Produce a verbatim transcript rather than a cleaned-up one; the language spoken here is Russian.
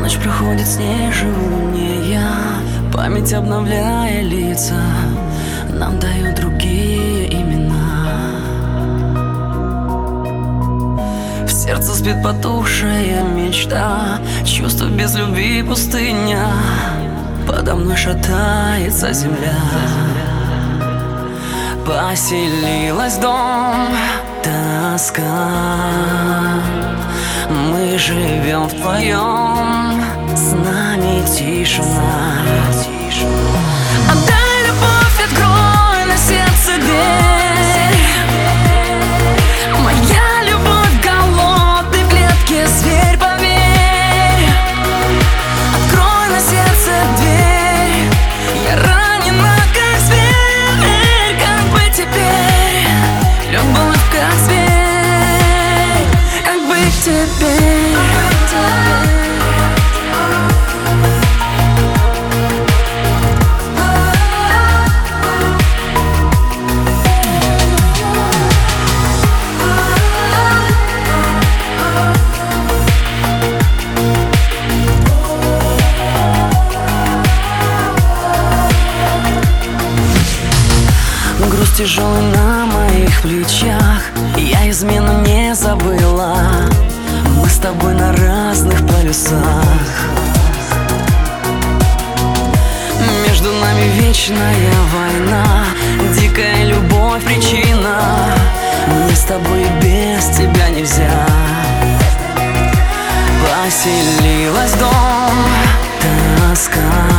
Ночь проходит, с ней живу не я. Память обновляя лица нам дает другие имена. В сердце спит потухшая мечта, чувство без любви пустыня. Подо мной шатается земля. Поселилась дом, тоска. Мы живем вдвоем, с нами тишина. Отдай любовь, открой на сердце дверь. Моя любовь, голодный в клетке зверь, поверь. Открой на сердце дверь. Я ранена, как зверь. Как быть теперь? Любовь, как зверь. Как быть теперь? Груз тяжелый на моих плечах, я измену не забыла. Мы с тобой на разных полюсах. Между нами вечная война, дикая любовь причина. Мне с тобой и без тебя нельзя. Поселилась дом, тоска.